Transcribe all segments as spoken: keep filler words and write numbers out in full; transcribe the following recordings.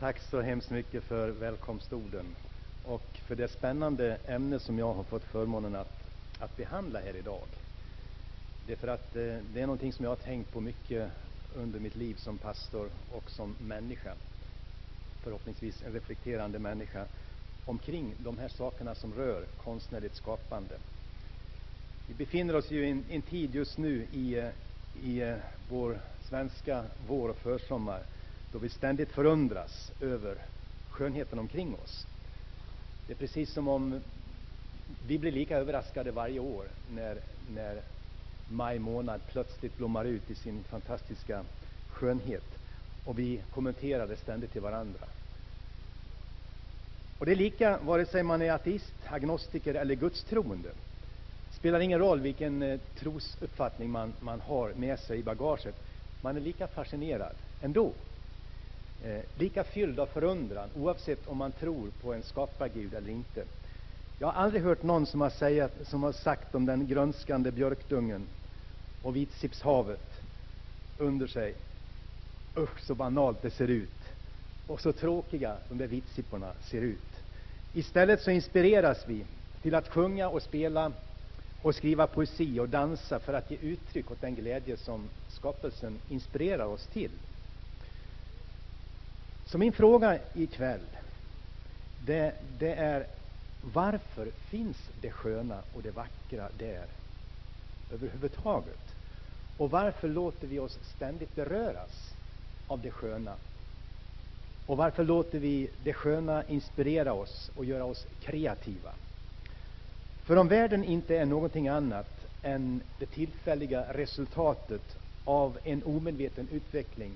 tack så hemskt mycket för välkomstorden och för det spännande ämne som jag har fått förmånen att, att behandla här idag. Det är för att eh, det är någonting som jag har tänkt på mycket under mitt liv som pastor och som människa. Förhoppningsvis en reflekterande människa omkring de här sakerna som rör konstnärligt skapande. Vi befinner oss ju i en, en tid just nu i, i vår svenska vår och försommar då vi ständigt förundras över skönheten omkring oss. Det är precis som om vi blir lika överraskade varje år när, när maj månad plötsligt blommar ut i sin fantastiska skönhet. Och vi kommenterar det ständigt till varandra. Och det är lika vare sig man är ateist, agnostiker eller gudstroende. Det spelar ingen roll vilken eh, trosuppfattning man, man har med sig i bagaget. Man är lika fascinerad ändå. Eh, lika fylld av förundran oavsett om man tror på en skapargud eller inte. Jag har aldrig hört någon som har, säga, som har sagt om den grönskande björkdungen och vitsipshavet under sig: usch så banalt det ser ut och så tråkiga de där vitsipporna ser ut. Istället så inspireras vi till att sjunga och spela och skriva poesi och dansa för att ge uttryck åt den glädje som skapelsen inspirerar oss till. Så min fråga ikväll det, det är: varför finns det sköna och det vackra där överhuvudtaget? Och varför låter vi oss ständigt beröras av det sköna? Och varför låter vi det sköna inspirera oss och göra oss kreativa? För om världen inte är någonting annat än det tillfälliga resultatet av en omedveten utveckling,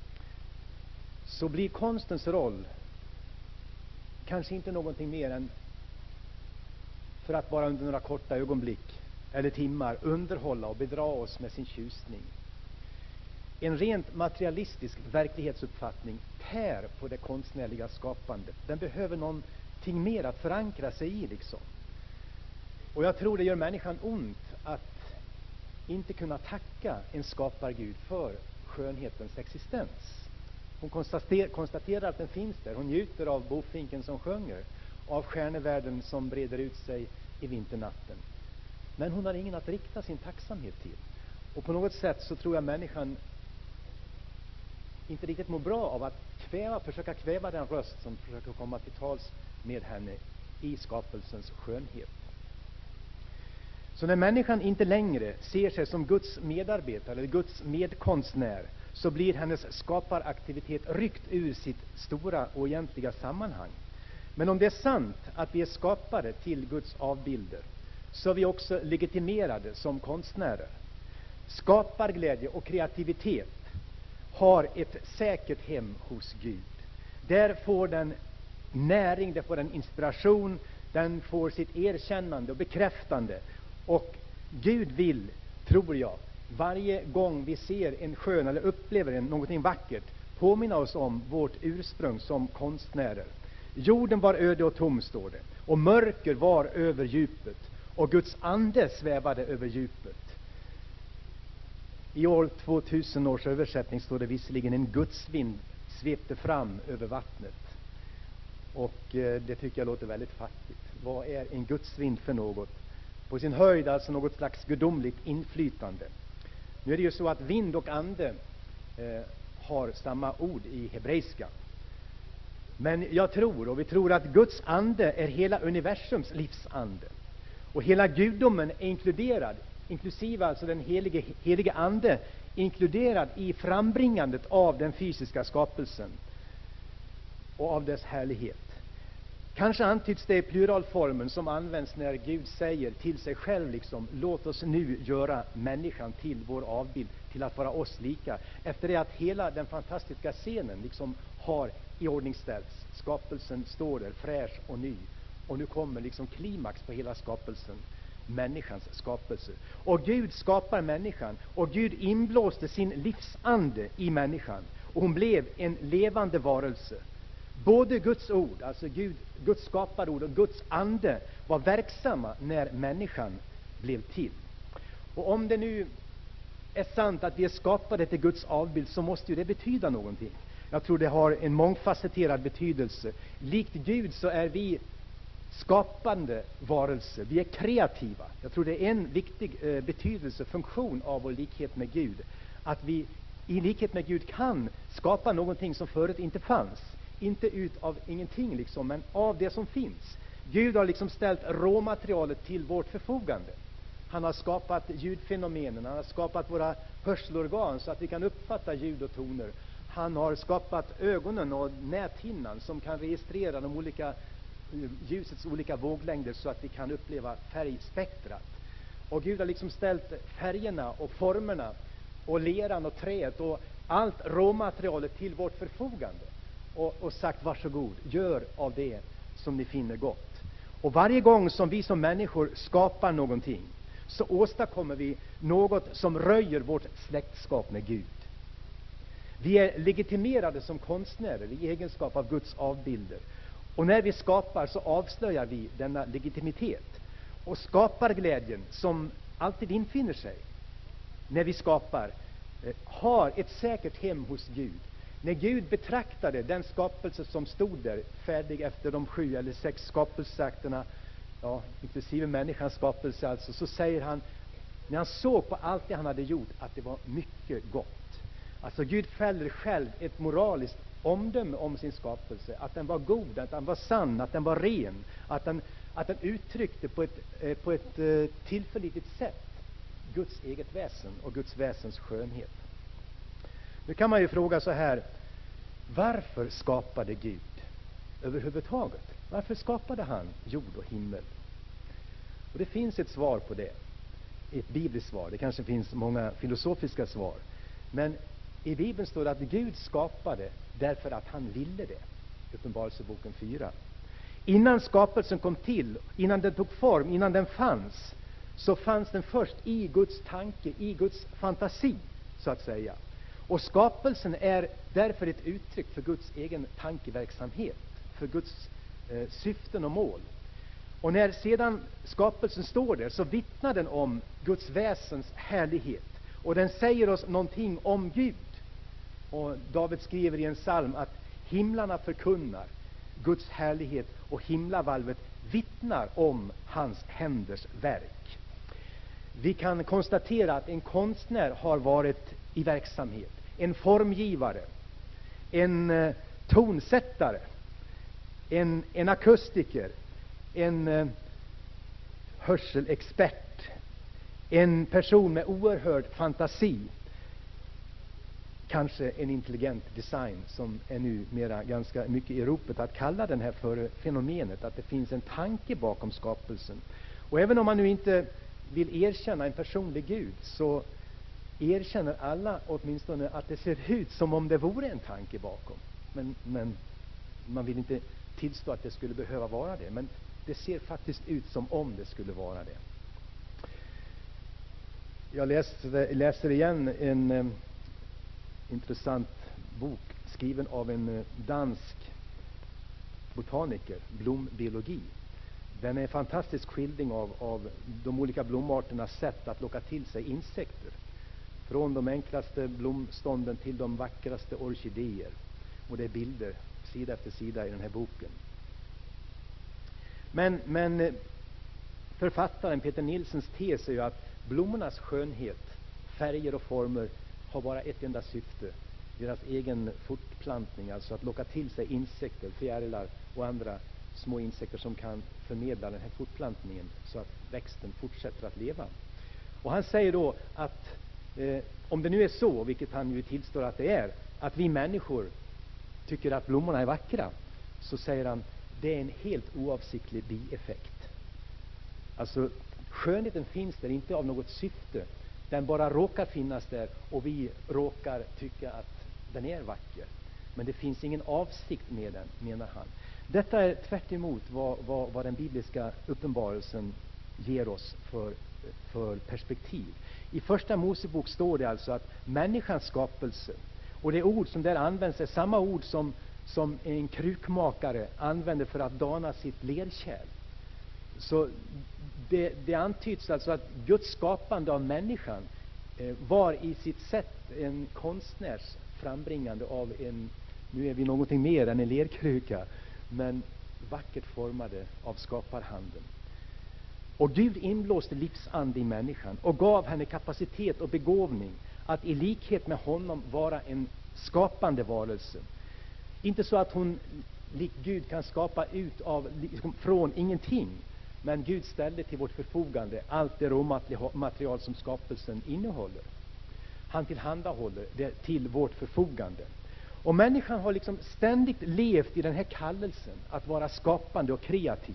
så blir konstens roll kanske inte någonting mer än för att bara under några korta ögonblick eller timmar underhålla och bedra oss med sin tjusning. En rent materialistisk verklighetsuppfattning tär på det konstnärliga skapandet. Den behöver någonting mer att förankra sig i liksom. Och jag tror det gör människan ont att inte kunna tacka en skapargud för skönhetens existens. Hon konstater, konstaterar att den finns där. Hon njuter av bofinken som sjunger, av stjärnevärlden som breder ut sig i vinternatten. Men hon har ingen att rikta sin tacksamhet till. Och på något sätt så tror jag människan inte riktigt mår bra av att kväva, försöka kväva den röst som försöker komma till tals med henne i skapelsens skönhet. Så när människan inte längre ser sig som Guds medarbetare eller Guds medkonstnär, så blir hennes skaparaktivitet ryckt ur sitt stora och egentliga sammanhang. Men om det är sant att vi är skapare till Guds avbilder, så är vi också legitimerade som konstnärer. Skaparglädje och kreativitet har ett säkert hem hos Gud. Där får den näring, där får den inspiration, den får sitt erkännande och bekräftande. Och Gud vill, tror jag, varje gång vi ser en skön eller upplever en, någonting vackert, påminna oss om vårt ursprung som konstnärer. Jorden var öde och tom, står det, och mörker var över djupet, och Guds ande svävade över djupet. I år tvåtusen års översättning står det visserligen: en gudsvind svepte fram över vattnet. Och eh, det tycker jag låter väldigt fattigt. Vad är en gudsvind för något? På sin höjd alltså något slags gudomligt inflytande. Nu är det ju så att vind och ande eh, har samma ord i hebreiska. Men jag tror, och vi tror, att Guds ande är hela universums livsande. Och hela gudomen är inkluderad, inklusive alltså den helige, helige ande, inkluderad i frambringandet av den fysiska skapelsen och av dess härlighet. Kanske antyds det i pluralformen som används när Gud säger till sig själv liksom: låt oss nu göra människan till vår avbild, till att vara oss lika. Efter det att hela den fantastiska scenen liksom har iordningställts. Skapelsen står där fräsch och ny. Och nu kommer liksom klimax på hela skapelsen. Människans skapelse. Och Gud skapar människan. Och Gud inblåste sin livsande i människan. Och hon blev en levande varelse. Både Guds ord, alltså Gud, Guds skaparord, och Guds ande var verksamma när människan blev till. Och om det nu är sant att vi är skapade till Guds avbild, så måste ju det betyda någonting. Jag tror det har en mångfacetterad betydelse. Likt Gud så är vi skapande varelser. Vi är kreativa. Jag tror det är en viktig eh, betydelse, funktion av vår likhet med Gud. Att vi i likhet med Gud kan skapa någonting som förut inte fanns. Inte ut av ingenting liksom, men av det som finns. Gud har liksom ställt råmaterialet till vårt förfogande. Han har skapat ljudfenomenen, han har skapat våra hörselorgan så att vi kan uppfatta ljud och toner. Han har skapat ögonen och näthinnan som kan registrera de olika ljusets olika våglängder så att vi kan uppleva färgspektrat. Och Gud har liksom ställt färgerna och formerna och leran och träet och allt råmaterialet till vårt förfogande. Och, och sagt, varsågod, gör av det som ni finner gott. Och varje gång som vi som människor skapar någonting så åstadkommer vi något som röjer vårt släktskap med Gud. Vi är legitimerade som konstnärer i egenskap av Guds avbilder. Och när vi skapar så avslöjar vi denna legitimitet. Och skaparglädjen som alltid infinner sig när vi skapar eh, har ett säkert hem hos Gud. När Gud betraktade den skapelse som stod där färdig efter de sju eller sex skapelseakterna, ja, inklusive människans skapelse alltså, så säger han, när han såg på allt det han hade gjort, att det var mycket gott. Alltså Gud fäller själv ett moraliskt omdöme om sin skapelse, att den var god, att den var sann, att den var ren, att den, att den uttryckte på ett, eh, på ett eh, tillförlitligt sätt Guds eget väsen och Guds väsens skönhet. Nu kan man ju fråga så här, varför skapade Gud överhuvudtaget? Varför skapade han jord och himmel? Och det finns ett svar på det, ett bibliskt svar. Det kanske finns många filosofiska svar. Men i Bibeln står det att Gud skapade därför att han ville det. Uppenbarelseboken fyra. Innan skapelsen kom till, innan den tog form, innan den fanns, så fanns den först i Guds tanke, i Guds fantasi, så att säga. Och skapelsen är därför ett uttryck för Guds egen tankeverksamhet, för Guds eh, syften och mål. Och när sedan skapelsen står där så vittnar den om Guds väsens härlighet. Och den säger oss någonting om Gud. Och David skriver i en psalm att himlarna förkunnar Guds härlighet och himlavalvet vittnar om hans händers verk. Vi kan konstatera att en konstnär har varit i verksamhet. En formgivare, en eh, tonsättare, en, en akustiker, en eh, hörselexpert, en person med oerhörd fantasi, kanske en intelligent design som är nu mera ganska mycket i ropet att kalla den här för fenomenet, att det finns en tanke bakom skapelsen. Och även om man nu inte vill erkänna en personlig Gud, så erkänner alla åtminstone att det ser ut som om det vore en tanke bakom. Men, men man vill inte tillstå att det skulle behöva vara det. Men det ser faktiskt ut som om det skulle vara det. Jag läser, läser igen en eh, intressant bok skriven av en eh, dansk botaniker, blombiologi. Den är en fantastisk skildring av, av de olika blomarternas sätt att locka till sig insekter. Från de enklaste blomstånden till de vackraste orkidéer. Och det är bilder sida efter sida i den här boken. Men, men författaren Peter Nilssons tes är ju att blommornas skönhet, färger och former har bara ett enda syfte. Deras egen fortplantning, alltså att locka till sig insekter, fjärilar och andra små insekter som kan förmedla den här fortplantningen så att växten fortsätter att leva. Och han säger då att eh, om det nu är så, vilket han ju tillstår att det är, att vi människor tycker att blommorna är vackra, så säger han det är en helt oavsiktlig bieffekt. Alltså skönheten finns där inte av något syfte. Den bara råkar finnas där och vi råkar tycka att den är vacker. Men det finns ingen avsikt med den, menar han. Detta är tvärt emot vad, vad, vad den bibliska uppenbarelsen ger oss för, för perspektiv. I första Mosebok står det alltså att människans skapelse, och det ord som där används är samma ord som, som en krukmakare använder för att dana sitt lerkärl. Så det, det antyds alltså att Guds skapande av människan eh, var i sitt sätt en konstnärs frambringande av en Nu är vi någonting mer än en lerkruka, men vackert formade av skaparhanden. Och Gud inblåste livsande i människan och gav henne kapacitet och begåvning att i likhet med honom vara en skapande varelse. Inte så att hon lik Gud kan skapa ut av, liksom, från ingenting, men Gud ställde till vårt förfogande allt det råmaterial som skapelsen innehåller. Han tillhandahåller det till vårt förfogande. Och människan har liksom ständigt levt i den här kallelsen att vara skapande och kreativ.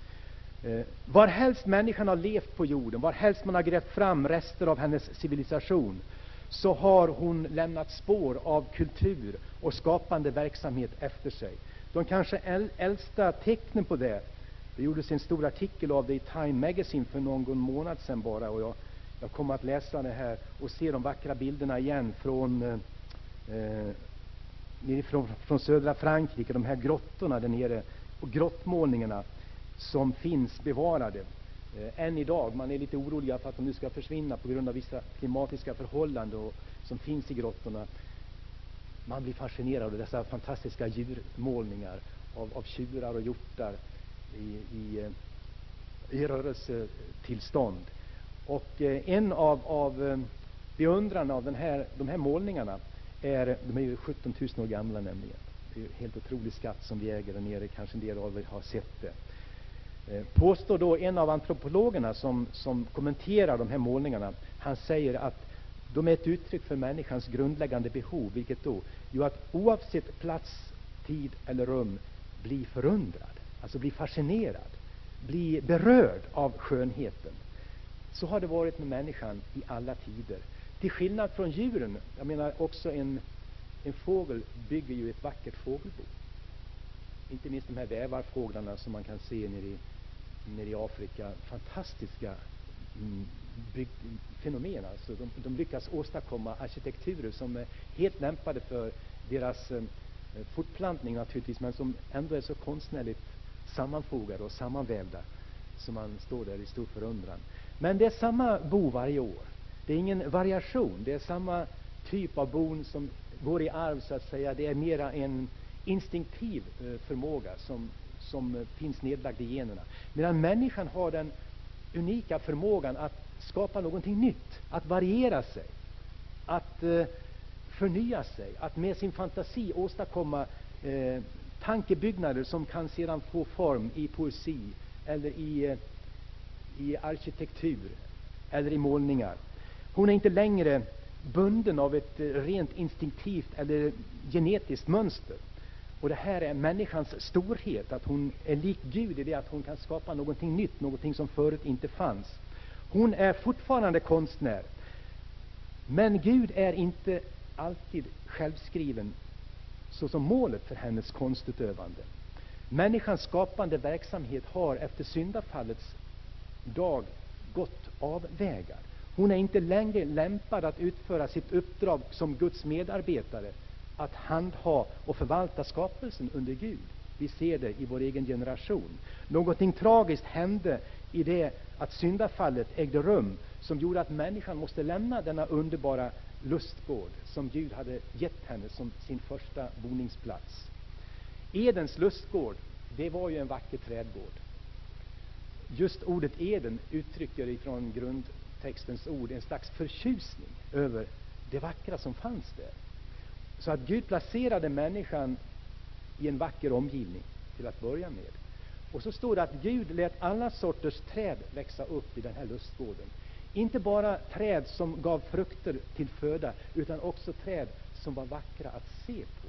Eh, var helst människan har levt på jorden, var helst man har grävt fram rester av hennes civilisation, så har hon lämnat spår av kultur och skapande verksamhet efter sig. De kanske äl- äldsta tecknen på det, det gjordes en stor artikel av det i Time Magazine för någon månad sedan bara, och jag, jag kommer att läsa det här och se de vackra bilderna igen från eh, nerifrån, från södra Frankrike, de här grottorna där nere och grottmålningarna som finns bevarade eh, än idag. Man är lite orolig för att de nu ska försvinna på grund av vissa klimatiska förhållanden och, som finns i grottorna. Man blir fascinerad av dessa fantastiska djurmålningar av, av tjurar och hjortar i, i, i rörelsetillstånd. Och eh, en av, av eh, beundrarna av den här, de här målningarna är, de är ju sjutton tusen år gamla nämligen. Det är ju helt otrolig skatt som vi äger där nere, kanske en del av er har sett det. Eh, påstår då en av antropologerna som, som kommenterar de här målningarna, han säger att de är ett uttryck för människans grundläggande behov, vilket då? Jo, att oavsett plats, tid eller rum bli förundrad, alltså bli fascinerad, bli berörd av skönheten. Så har det varit med människan i alla tider. Till skillnad från djuren, jag menar också en, en fågel bygger ju ett vackert fågelbo. Inte minst de här vävarfåglarna som man kan se nere i, nere i Afrika. Fantastiska mm, bygg, fenomen. Alltså de, de lyckas åstadkomma arkitekturer som är helt lämpade för deras eh, fortplantning naturligtvis, men som ändå är så konstnärligt sammanfogade och sammanvävda som man står där i stor förundran. Men det är samma bo varje år. Det är ingen variation. Det är samma typ av bon som går i arv så att säga. Det är mera en instinktiv eh, förmåga som, som finns nedlagd i generna. Medan människan har den unika förmågan att skapa någonting nytt. Att variera sig. Att eh, förnya sig. Att med sin fantasi åstadkomma eh, tankebyggnader som kan sedan få form i poesi eller i, eh, i arkitektur eller i målningar. Hon är inte längre bunden av ett rent instinktivt eller genetiskt mönster. Och det här är människans storhet, att hon är lik Gud i det att hon kan skapa någonting nytt, någonting som förut inte fanns. Hon är fortfarande konstnär. Men Gud är inte alltid självskriven så som målet för hennes konstutövande. Människans skapande verksamhet har efter syndafallets dag gått av vägar. Hon är inte längre lämpad att utföra sitt uppdrag som Guds medarbetare, att handha och förvalta skapelsen under Gud. Vi ser det i vår egen generation. Någonting tragiskt hände i det att syndafallet ägde rum, som gjorde att människan måste lämna denna underbara lustgård som Gud hade gett henne som sin första boningsplats. Edens lustgård, det var ju en vacker trädgård. Just ordet Eden uttrycker ifrån grundtextens ord en slags förtjusning över det vackra som fanns där. Så att Gud placerade människan i en vacker omgivning till att börja med. Och så står det att Gud lät alla sorters träd växa upp i den här lustgården. Inte bara träd som gav frukter till föda, utan också träd som var vackra att se på.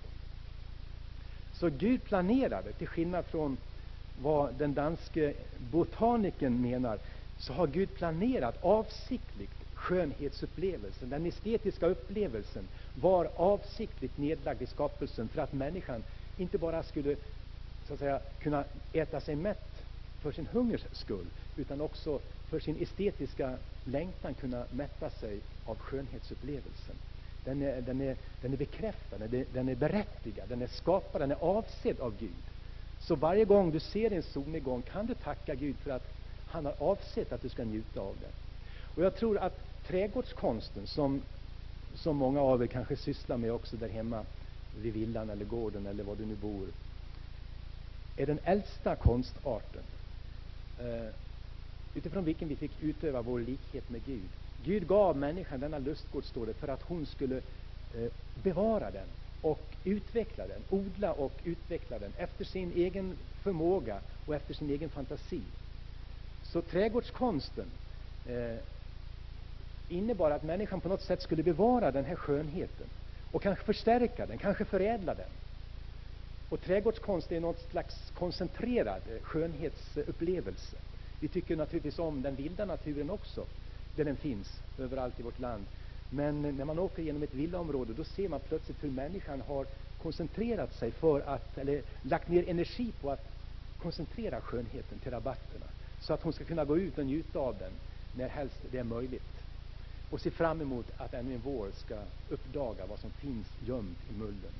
Så Gud planerade, till skillnad från vad den danske botanikern menar, så har Gud planerat avsiktligt skönhetsupplevelsen. Den estetiska upplevelsen var avsiktligt nedlagd i skapelsen för att människan inte bara skulle så att säga kunna äta sig mätt för sin hungers skull, utan också för sin estetiska längtan kunna mätta sig av skönhetsupplevelsen. Den är, den är, den är bekräftad, den är, den är berättigad, den är skapad, den är avsedd av Gud. Så varje gång du ser en solnedgång kan du tacka Gud för att han har avsett att du ska njuta av den. Och jag tror att trädgårdskonsten, som, som många av er kanske sysslar med också där hemma, vid villan eller gården eller var du nu bor, är den äldsta konstarten eh, utifrån vilken vi fick utöva vår likhet med Gud. Gud gav människan denna lustgård, står det, för att hon skulle eh, bevara den och utveckla den, odla och utveckla den efter sin egen förmåga och efter sin egen fantasi. Så trädgårdskonsten eh, innebar att människan på något sätt skulle bevara den här skönheten och kanske förstärka den, kanske förädla den. Och trädgårdskonst är något slags koncentrerad skönhetsupplevelse. Vi tycker naturligtvis om den vilda naturen också, där den finns överallt i vårt land. Men när man åker genom ett villaområde, då ser man plötsligt hur människan har koncentrerat sig för att, eller lagt ner energi på att koncentrera skönheten till rabatterna. Så att hon ska kunna gå ut och njuta av den när helst det är möjligt. Och se fram emot att ännu en vår ska uppdaga vad som finns gömt i mullen.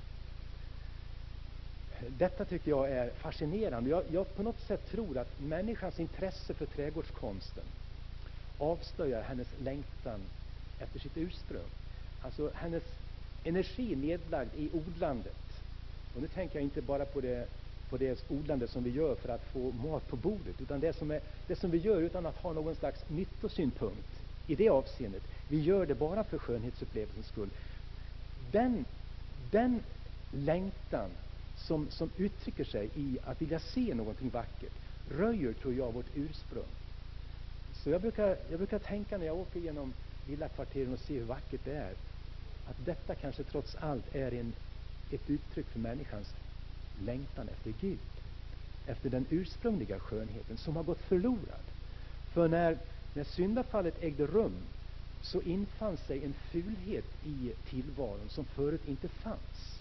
Detta tycker jag är fascinerande. Jag, jag på något sätt tror att människans intresse för trädgårdskonsten avslöjar hennes längtan efter sitt ursprung. Alltså hennes energi nedlagd i odlandet. Och nu tänker jag inte bara på det, på det odlande som vi gör för att få mat på bordet, utan det som, är, det som vi gör utan att ha någon slags nyttosynpunkt i det avseendet. Vi gör det bara för skönhetsupplevelsens skull. Den, den längtan som, som uttrycker sig i att vilja se någonting vackert röjer, tror jag, vårt ursprung. Så jag brukar, jag brukar tänka när jag åker genom villakvarteren och ser hur vackert det är, att detta kanske trots allt är en, ett uttryck för människans längtan efter Gud. Efter den ursprungliga skönheten som har gått förlorad. För när, när syndafallet ägde rum så infann sig en fulhet i tillvaron som förut inte fanns.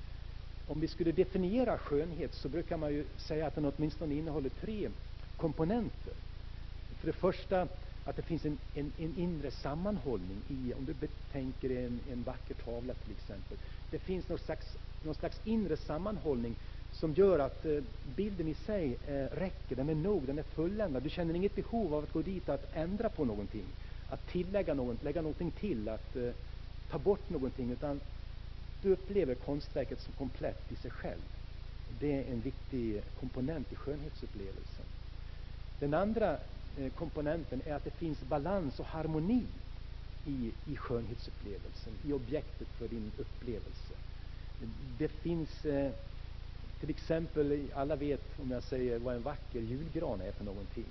Om vi skulle definiera skönhet så brukar man ju säga att den åtminstone innehåller tre komponenter. För det första att det finns en, en, en inre sammanhållning i, om du betänker en, en vacker tavla till exempel. Det finns någon slags, någon slags inre sammanhållning som gör att eh, bilden i sig eh, räcker, den är nog, den är fulländad. Du känner inget behov av att gå dit att ändra på någonting, att tillägga något, lägga någonting till, att eh, ta bort någonting, utan du upplever konstverket som komplett i sig själv. Det är en viktig komponent i skönhetsupplevelsen. Den andra eh, komponenten är att det finns balans och harmoni i, i skönhetsupplevelsen, i objektet för din upplevelse. Det finns eh, till exempel, alla vet om jag säger vad en vacker julgran är för någonting.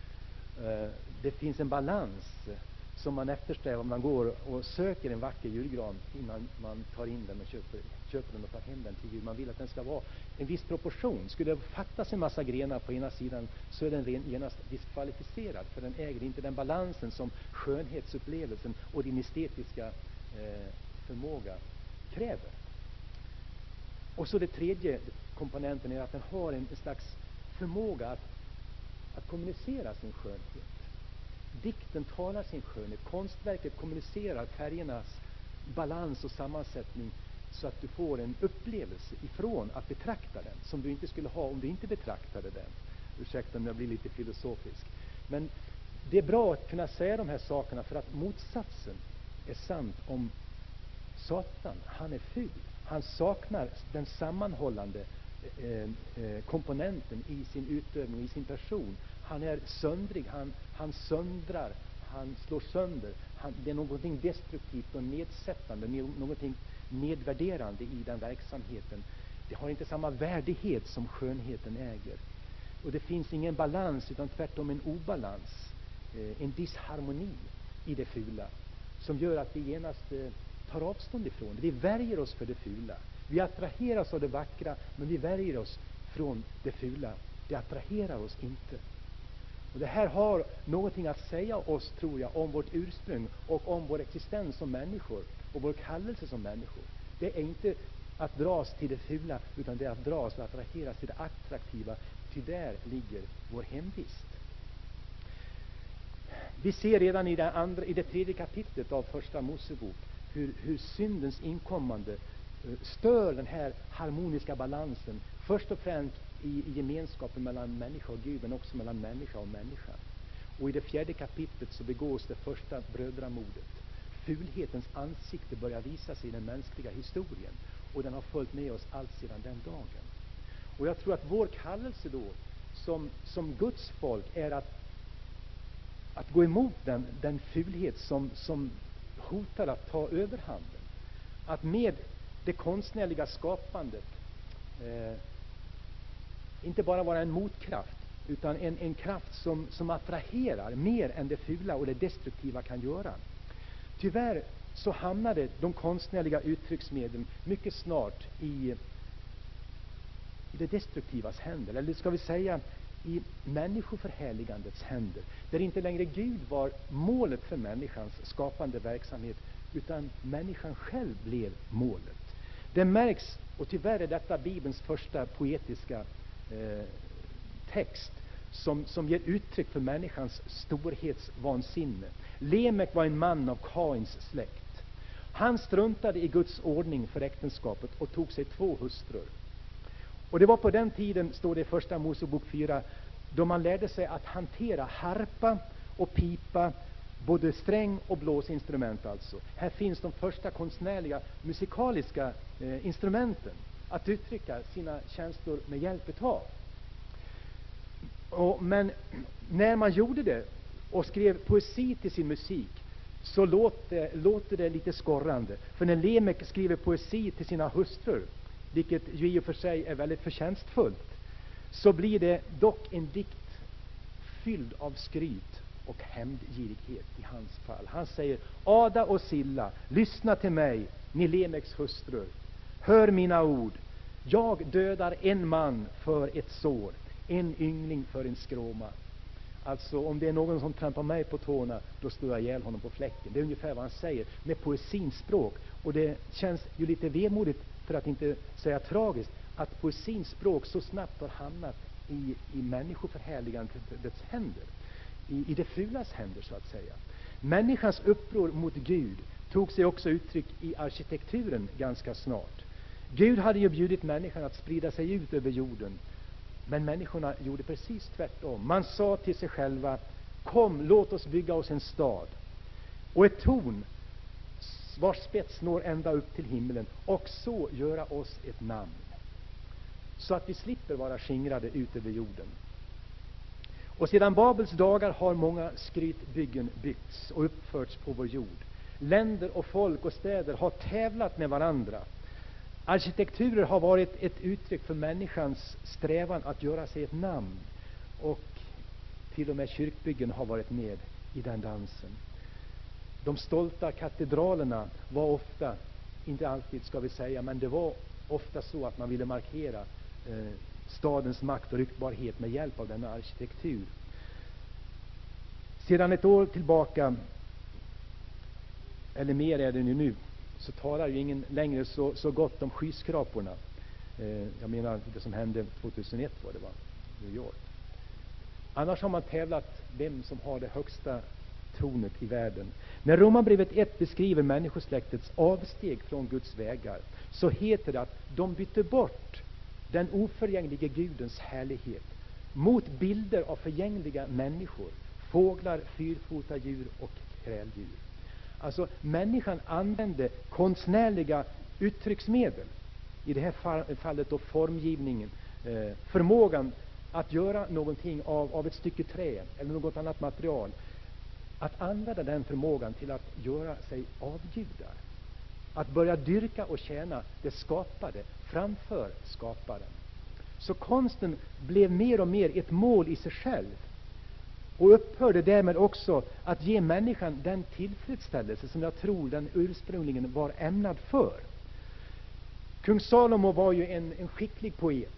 Eh, det finns en balans som man eftersträvar om man går och söker en vacker julgran innan man tar in den och köper, köper den och tar hem den till jul. Man vill att den ska vara en viss proportion. Skulle det fattas en massa grenar på ena sidan så är den ren, genast diskvalificerad, för den äger inte den balansen som skönhetsupplevelsen och din estetiska eh, förmåga kräver. Och så det tredje komponenten är att den har en, en slags förmåga att, att kommunicera sin skönhet. Dikten talar sin skönhet, konstverket kommunicerar färgernas balans och sammansättning så att du får en upplevelse ifrån att betrakta den som du inte skulle ha om du inte betraktade den. Ursäkta om jag blir lite filosofisk. Men det är bra att kunna säga de här sakerna, för att motsatsen är sant om Satan. Han är ful. Han saknar den sammanhållande eh, eh, komponenten i sin utövning och i sin person. Han är söndrig, han, han söndrar, han slår sönder. Han, det är någonting destruktivt och nedsättande, någonting nedvärderande i den verksamheten. Det har inte samma värdighet som skönheten äger. Och det finns ingen balans, utan tvärtom en obalans, eh, en disharmoni i det fula, som gör att vi genast eh, tar avstånd ifrån det. Vi värjer oss för det fula. Vi attraheras av det vackra, men vi värjer oss från det fula. Det attraherar oss inte. Och det här har någonting att säga oss, tror jag, om vårt ursprung och om vår existens som människor och vår kallelse som människor. Det är inte att dras till det fula, utan det är att dras och attraheras till det attraktiva, ty där ligger vår hemvist. Vi ser redan i det, andra, i det tredje kapitlet av första Mosebok hur, hur syndens inkommande stör den här harmoniska balansen, först och främst i, i gemenskapen mellan människa och Gud, men också mellan människa och människa. Och i det fjärde kapitlet så begås det första brödramordet. Fulhetens ansikte börjar visa sig i den mänskliga historien. och den har följt med oss allt sedan den dagen. Och jag tror att vår kallelse då som, som Guds folk är att, att gå emot den, den fulhet som, som hotar att ta överhanden. Att med det konstnärliga skapandet eh, inte bara vara en motkraft, utan en, en kraft som, som attraherar mer än det fula och det destruktiva kan göra. Tyvärr så hamnade de konstnärliga uttrycksmedlen mycket snart i, i det destruktivas händer, eller ska vi säga i människoförhärligandets händer, där inte längre Gud var målet för människans skapande verksamhet, utan människan själv blev målet. Det märks, och tyvärr är detta Bibelns första poetiska eh, text som, som ger uttryck för människans storhetsvansinne. Lemek var en man av Kains släkt. Han struntade i Guds ordning för äktenskapet och tog sig två hustrur. Och det var på den tiden, står det i första Mosebok fyra, då man lärde sig att hantera harpa och pipa, både sträng och blåsinstrument alltså. Här finns de första konstnärliga musikaliska eh, instrumenten att uttrycka sina känslor med hjälp av. Och, men när man gjorde det och skrev poesi till sin musik, så låter, låter det lite skorrande. För när Lemek skriver poesi till sina hustrur, vilket ju i och för sig är väldigt förtjänstfullt, så blir det dock en dikt fylld av skryt och hämndgirighet i hans fall. Han säger: Ada och Silla, lyssna till mig, ni Lemeks hustrur. Hör mina ord. Jag dödar en man för ett sår, en yngling för en skråma. Alltså, om det är någon som trampar mig på tårna, då står jag ihjäl honom på fläcken. Det är ungefär vad han säger med poesins språk. Och det känns ju lite vemodigt, för att inte säga tragiskt, att poesins språk så snabbt har hamnat i, i människoförhärligandets händer. I, I det fulas händer, så att säga. Människans uppror mot Gud tog sig också uttryck i arkitekturen ganska snart. Gud hade ju bjudit människan att sprida sig ut över jorden. Men människorna gjorde precis tvärtom. Man sa till sig själva: kom, låt oss bygga oss en stad. Och ett torn vars spets når ända upp till himlen, och så göra oss ett namn. Så att vi slipper vara skingrade ut över jorden. Och sedan Babels dagar har många skrytbyggen byggts och uppförts på vår jord. Länder och folk och städer har tävlat med varandra. Arkitekturer har varit ett uttryck för människans strävan att göra sig ett namn. Och till och med kyrkbyggen har varit med i den dansen. De stolta katedralerna var ofta, inte alltid ska vi säga, men det var ofta så att man ville markera eh, stadens makt och ryktbarhet med hjälp av denna arkitektur. Sedan ett år tillbaka, eller mer är det nu, så talar ju ingen längre så, så gott om skyskraporna. Eh, jag menar det som hände tjugohundraett var det, va? New York. Annars har man tävlat vem som har det högsta tornet i världen. När Romarbrevet ett beskriver människosläktets avsteg från Guds vägar, så heter det att de bytte bort den oförgängliga Gudens härlighet mot bilder av förgängliga människor, fåglar, fyrfota djur och kräldjur. Alltså, människan använde konstnärliga uttrycksmedel, i det här fallet då formgivningen, eh, förmågan att göra någonting av, av ett stycke trä eller något annat material, att använda den förmågan till att göra sig avgudar, att börja dyrka och tjäna det skapade framför skaparen. Så konsten blev mer och mer ett mål i sig själv, och upphörde därmed också att ge människan den tillfredsställelse som jag tror den ursprungligen var ämnad för. Kung Salomo var ju en, en skicklig poet.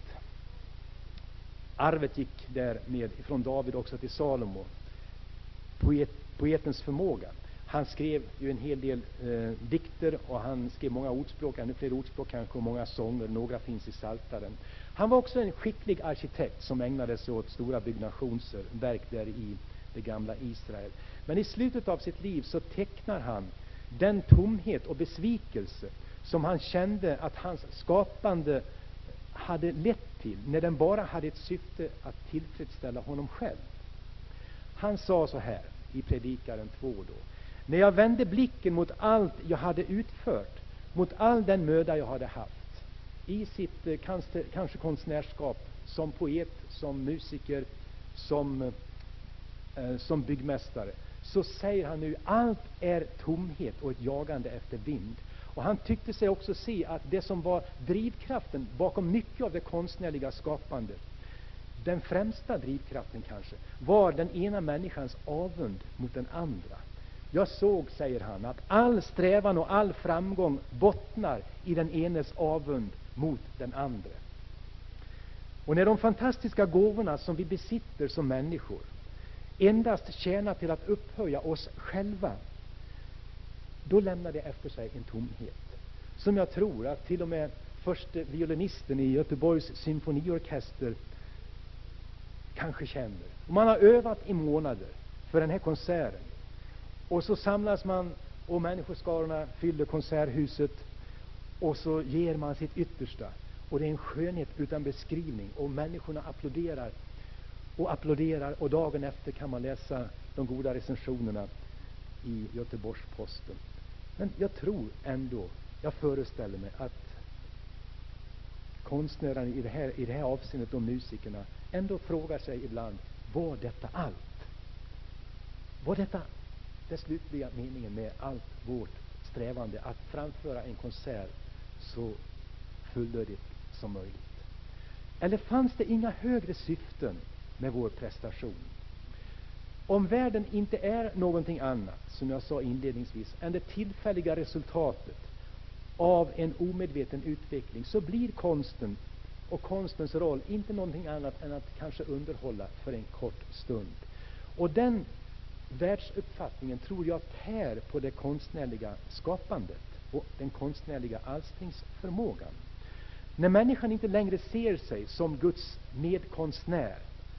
Arvet gick därmed från David också till Salomo. Poet, poetens förmåga. Han skrev ju en hel del eh, dikter, och han skrev många ordspråk, ännu fler ordspråk kanske, och många sånger. Några finns i Psaltaren. Han var också en skicklig arkitekt som ägnade sig åt stora byggnationsverk där i det gamla Israel. Men i slutet av sitt liv så tecknar han den tomhet och besvikelse som han kände att hans skapande hade lett till, när den bara hade ett syfte att tillfredsställa honom själv. Han sa så här i Predikaren två då: när jag vände blicken mot allt jag hade utfört, mot all den möda jag hade haft, i sitt eh, kanske, kanske konstnärskap, som poet, som musiker, som, eh, som byggmästare, så säger han nu: allt är tomhet och ett jagande efter vind. Och han tyckte sig också se att det som var drivkraften bakom mycket av det konstnärliga skapandet, den främsta drivkraften kanske, var den ena människans avund mot den andra. Jag såg, säger han, att all strävan och all framgång bottnar i den enes avund mot den andra. Och när de fantastiska gåvorna som vi besitter som människor endast tjänar till att upphöja oss själva, då lämnar det efter sig en tomhet som jag tror att till och med förste violinisten i Göteborgs symfoniorkester kanske känner. Och man har övat i månader för den här konserten, och så samlas man och människoskarorna fyller konserthuset, och så ger man sitt yttersta, och det är en skönhet utan beskrivning, och människorna applåderar och applåderar, och dagen efter kan man läsa de goda recensionerna i Göteborgs-Posten. Men jag tror ändå, jag föreställer mig att konstnärerna i det här, i det här avseendet, och musikerna, ändå frågar sig ibland: var detta allt? Var detta den slutliga meningen med allt vårt strävande att framföra en konsert så fullödigt som möjligt? Eller fanns det inga högre syften med vår prestation? Om världen inte är någonting annat, som jag sa inledningsvis, än det tillfälliga resultatet av en omedveten utveckling, så blir konsten och konstens roll inte någonting annat än att kanske underhålla för en kort stund. Och den världsuppfattningen tror jag tär på det konstnärliga skapandet och den konstnärliga alstringsförmågan. När människan inte längre ser sig som Guds medkonstnär,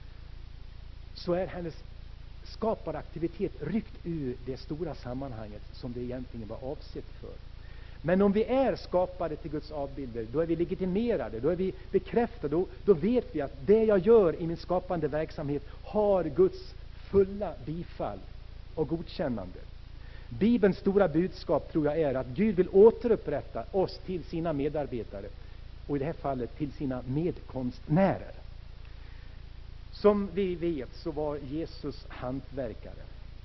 så är hennes skaparaktivitet ryckt ur det stora sammanhanget som det egentligen var avsett för. Men om vi är skapade till Guds avbilder, då är vi legitimerade, då är vi bekräftade, då, då vet vi att det jag gör i min skapande verksamhet har Guds fulla bifall och godkännande. Bibelns stora budskap tror jag är att Gud vill återupprätta oss till sina medarbetare, och i det här fallet till sina medkonstnärer. Som vi vet så var Jesus hantverkare.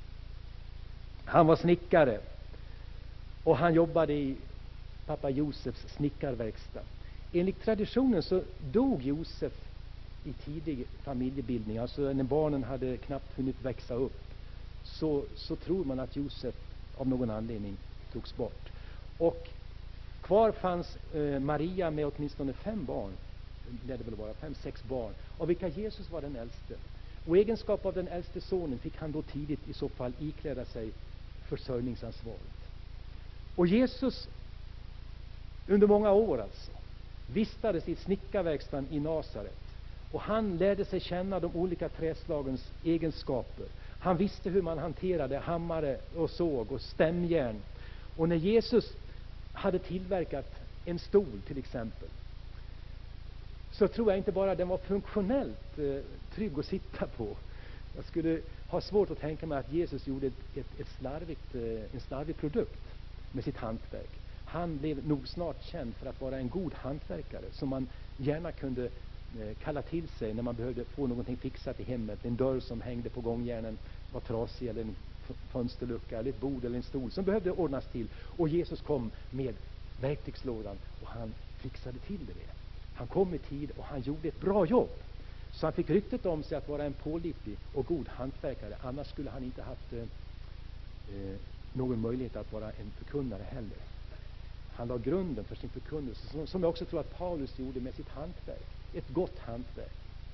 Han var snickare, och han jobbade i pappa Josefs snickarverkstad. Enligt traditionen så dog Josef i tidig familjebildning, alltså när barnen hade knappt hunnit växa upp, så, så tror man att Josef av någon anledning togs bort. Och kvar fanns eh, Maria med åtminstone fem barn, det väl vara fem, sex barn, av vilka Jesus var den äldste. Och i egenskap av den äldste sonen fick han då tidigt i så fall ikläda sig försörjningsansvaret. Och Jesus under många år alltså vistades i snickarverkstan i Nasaret, och han lärde sig känna de olika träslagens egenskaper. Han visste hur man hanterade hammare och såg och stämjärn. Och när Jesus hade tillverkat en stol till exempel, så tror jag inte bara den var funktionellt eh, trygg att sitta på. Jag skulle ha svårt att tänka mig att Jesus gjorde ett, ett, ett slarvigt, eh, en slarvig produkt med sitt hantverk. Han blev nog snart känd för att vara en god hantverkare som man gärna kunde eh, kalla till sig när man behövde få någonting fixat i hemmet. En dörr som hängde på gångjärnen var trasig, eller en fönsterlucka, eller ett bord eller en stol som behövde ordnas till. Och Jesus kom med verktygslådan och han fixade till det. Han kom i tid och han gjorde ett bra jobb. Så han fick ryktet om sig att vara en pålitlig och god hantverkare. Annars skulle han inte haft eh, någon möjlighet att vara en förkunnare heller. Han la grunden för sin förkunnelse, som, som jag också tror att Paulus gjorde med sitt hantverk. Ett gott hantverk.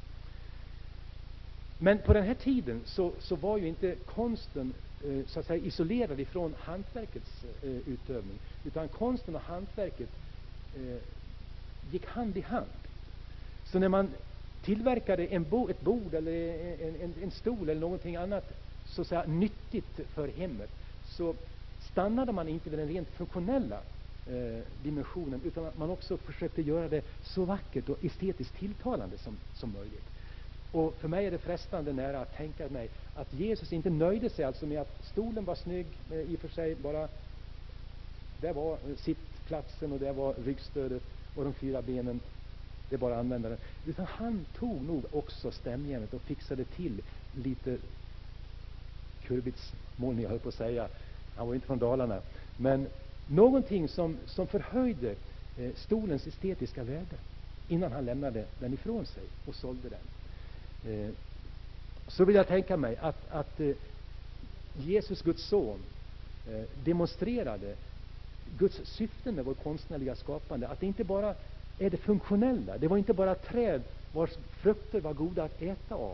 Men på den här tiden så, så var ju inte konsten eh, så att säga isolerad ifrån hantverkets eh, utövning. Utan konsten och hantverket eh, gick hand i hand. Så när man tillverkade en bo, ett bord eller en, en, en stol eller någonting annat så att säga nyttigt för hemmet, så stannade man inte vid den rent funktionella eh, dimensionen, utan att man också försökte göra det så vackert och estetiskt tilltalande som, som möjligt. Och för mig är det frestande nära att tänka mig att Jesus inte nöjde sig alltså med att stolen var snygg, i och för sig bara där var sittplatsen och där var ryggstödet och de fyra benen, det är bara att använda den. Utan han tog nog också stämjärnet och fixade till lite kurbitsmålning, jag höll på att säga. Han var inte från Dalarna. Men någonting som, som förhöjde eh, stolens estetiska värde innan han lämnade den ifrån sig och sålde den. Eh, så vill jag tänka mig att, att eh, Jesus, Guds son, eh, demonstrerade Guds syfte med vår konstnärliga skapande. Att det inte bara är det funktionella. Det var inte bara träd vars frukter var goda att äta av,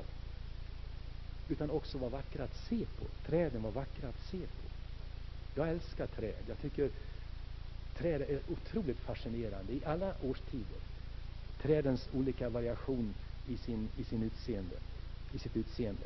utan också var vackra att se på. Träden var vackra att se på. Jag älskar träd. Jag tycker träd är otroligt fascinerande i alla årstider. Trädens olika variation i sin, i sin utseende, i sitt utseende.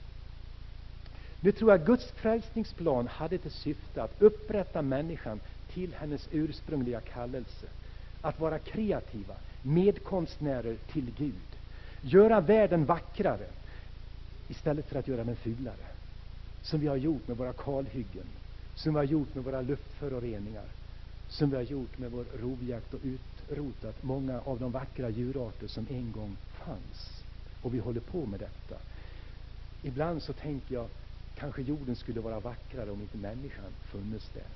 Nu tror jag att Guds frälsningsplan hade till syfte att upprätta människan till hennes ursprungliga kallelse. Att vara kreativa, medkonstnärer till Gud. Göra världen vackrare istället för att göra den fulare. Som vi har gjort med våra kalhyggen. Som vi har gjort med våra luftföroreningar. Som vi har gjort med vår rovjakt och utrotat många av de vackra djurarter som en gång fanns. Och vi håller på med detta. Ibland så tänker jag, kanske jorden skulle vara vackrare om inte människan funnits där.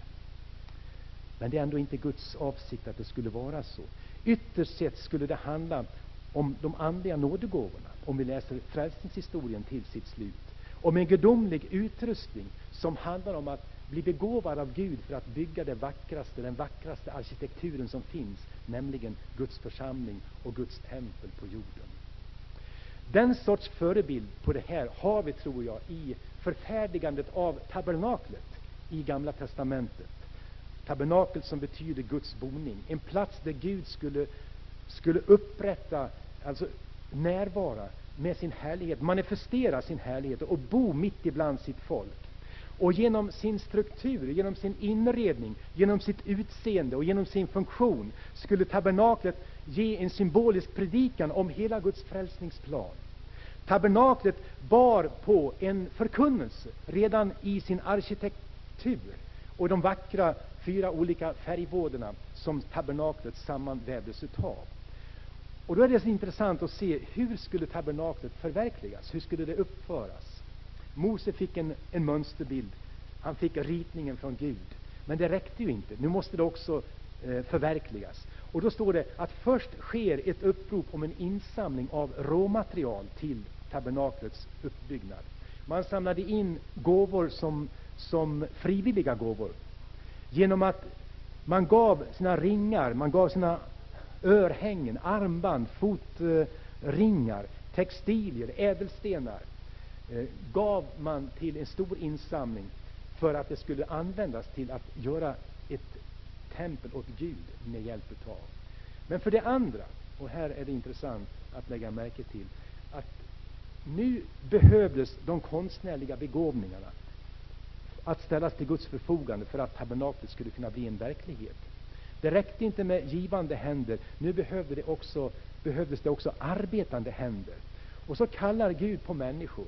Men det är ändå inte Guds avsikt att det skulle vara så. Ytterst sett skulle det handla om de andliga nådegåvorna, om vi läser frälsningshistorien till sitt slut. Om en gudomlig utrustning som handlar om att bli begåvad av Gud för att bygga det vackraste, den vackraste arkitekturen som finns, nämligen Guds församling och Guds tempel på jorden. Den sorts förebild på det här har vi, tror jag, i förfärdigandet av tabernaklet i Gamla testamentet. Tabernaklet som betyder Guds boning. En plats där Gud skulle, skulle upprätta, alltså närvara med sin härlighet, manifestera sin härlighet och bo mitt ibland sitt folk. Och genom sin struktur, genom sin inredning, genom sitt utseende och genom sin funktion skulle tabernaklet ge en symbolisk predikan om hela Guds frälsningsplan. Tabernaklet bar på en förkunnelse redan i sin arkitektur och de vackra fyra olika färgvådorna som tabernaklet sammanvävdes utav. Och då är det så intressant att se hur skulle tabernaklet förverkligas, hur skulle det uppföras. Mose fick en, en mönsterbild, han fick ritningen från Gud, men det räckte ju inte, nu måste det också eh, förverkligas. Och då står det att först sker ett upprop om en insamling av råmaterial till tabernaklets uppbyggnad. Man samlade in gåvor som, som frivilliga gåvor. Genom att man gav sina ringar, man gav sina örhängen, armband, fotringar, textilier, ädelstenar. Eh, gav man till en stor insamling för att det skulle användas till att göra ett tempel åt Gud med hjälp utav. Men för det andra, och här är det intressant att lägga märke till, att nu behövdes de konstnärliga begåvningarna att ställas till Guds förfogande för att tabernaklet skulle kunna bli en verklighet. Det räckte inte med givande händer, nu behövde det också, behövdes det också arbetande händer. Och så kallar Gud på människor,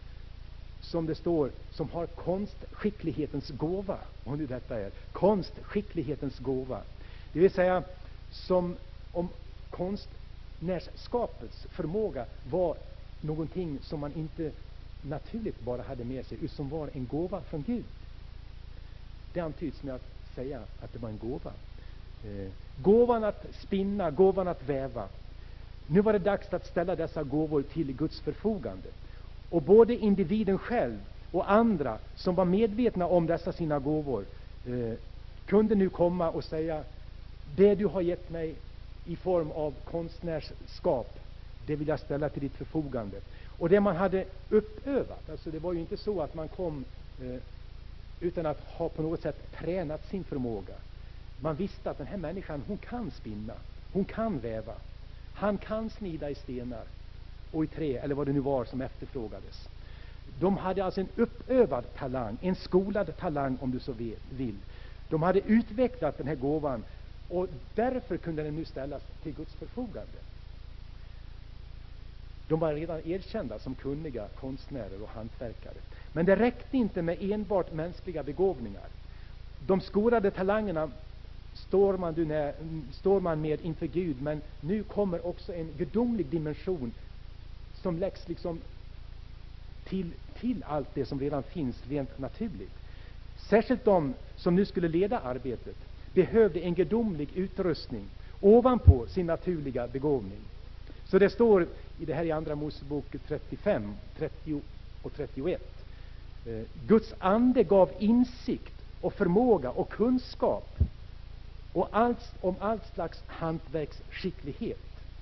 som det står, som har konstskicklighetens gåva. Och nu detta är konstskicklighetens gåva. Det vill säga, som om konstnärskapets förmåga var någonting som man inte naturligt bara hade med sig, utan som var en gåva från Gud. Det antyds med att säga att det var en gåva. Eh, gåvan att spinna, gåvan att väva. Nu var det dags att ställa dessa gåvor till Guds förfogande. Och både individen själv och andra som var medvetna om dessa sina gåvor eh, kunde nu komma och säga: det du har gett mig i form av konstnärskap, det vill jag ställa till ditt förfogande. Och det man hade uppövat, alltså det var ju inte så att man kom eh, utan att ha på något sätt tränat sin förmåga. Man visste att den här människan, hon kan spinna, hon kan väva, han kan snida i stenar och i trä, eller vad det nu var som efterfrågades. De hade alltså en uppövad talang, en skolad talang om du så vill. De hade utvecklat den här gåvan och därför kunde den nu ställas till Guds förfogande. De var redan erkända som kunniga konstnärer och hantverkare. Men det räckte inte med enbart mänskliga begåvningar. De skolade talangerna står man, du när, står man med inför Gud, men nu kommer också en gudomlig dimension som läggs liksom till, till allt det som redan finns rent naturligt. Särskilt de som nu skulle leda arbetet behövde en gudomlig utrustning ovanpå sin naturliga begåvning. Så det står i det här i Andra Mosebok trettiofem, trettio och trettioett. Eh, Guds ande gav insikt och förmåga och kunskap och allt, om allt slags hantverksskicklighet.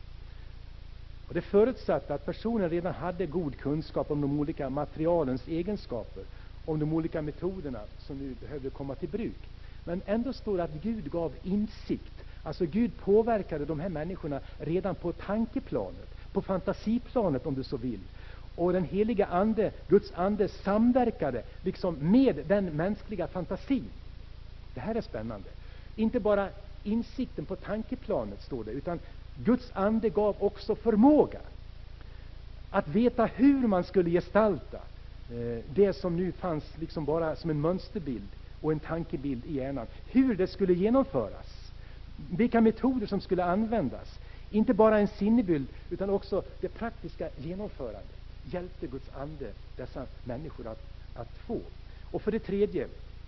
Och det förutsatte att personen redan hade god kunskap om de olika materialens egenskaper, om de olika metoderna som nu behövde komma till bruk. Men ändå står det att Gud gav insikt. Alltså Gud påverkade de här människorna redan på tankeplanet, på fantasiplanet om du så vill. Och den heliga ande, Guds ande, samverkade liksom med den mänskliga fantasin. Det här är spännande. Inte bara insikten på tankeplanet står det, utan Guds ande gav också förmåga att veta hur man skulle gestalta eh, det som nu fanns liksom bara som en mönsterbild och en tankebild i hjärnan. Hur det skulle genomföras. Vilka metoder som skulle användas. Inte bara en sinnebild utan också det praktiska genomförandet. Hjälpte Guds ande dessa människor att, att få. Och för det tredje,